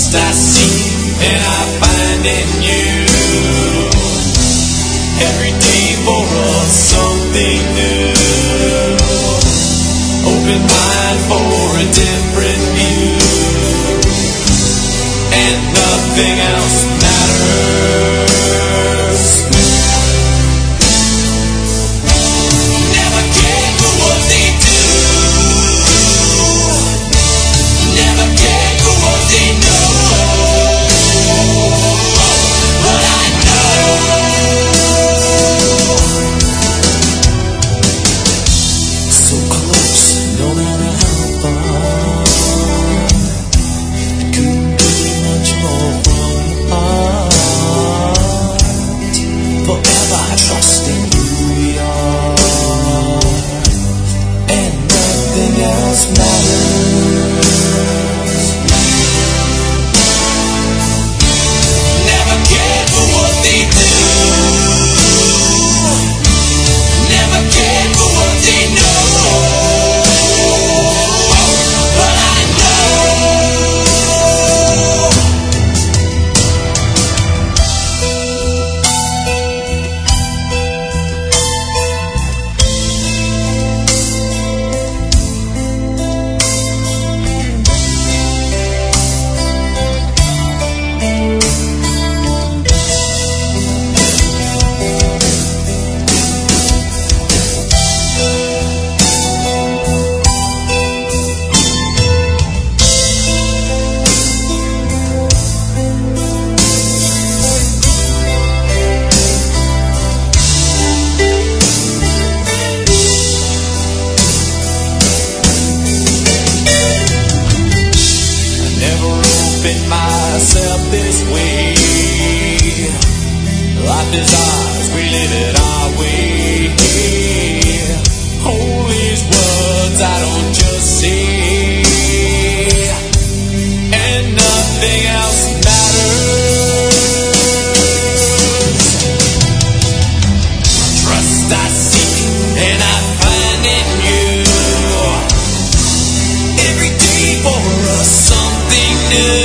Trust I seek and I find in you. Every day for us something new. Open mind for a different view. And nothing else matters. Never care for what they do. Never care for what they know. But I know. So close, no matter how far. Couldn't be much more from the heart. Forever trusting who we are. And nothing else matters. Never cared for what they do. Never cared for what they know. But I know. Never opened myself this way. Life is ours, we live it our way. Hold these words I don't just say. And nothing else matters. Trust I seek and I find in you. Every day for us something new.